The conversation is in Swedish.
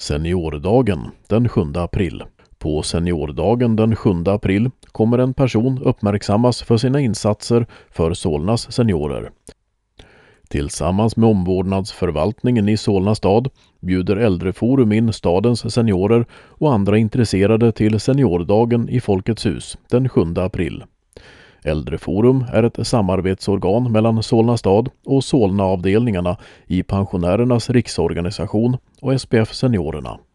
Seniordagen den 7 april. På seniordagen den 7 april kommer en person uppmärksammas för sina insatser för Solnas seniorer. Tillsammans med omvårdnadsförvaltningen i Solna stad bjuder Äldreforum in stadens seniorer och andra intresserade till seniordagen i Folkets hus den 7 april. Äldreforum är ett samarbetsorgan mellan Solna stad och Solna-avdelningarna i Pensionärernas riksorganisation och SPF Seniorerna.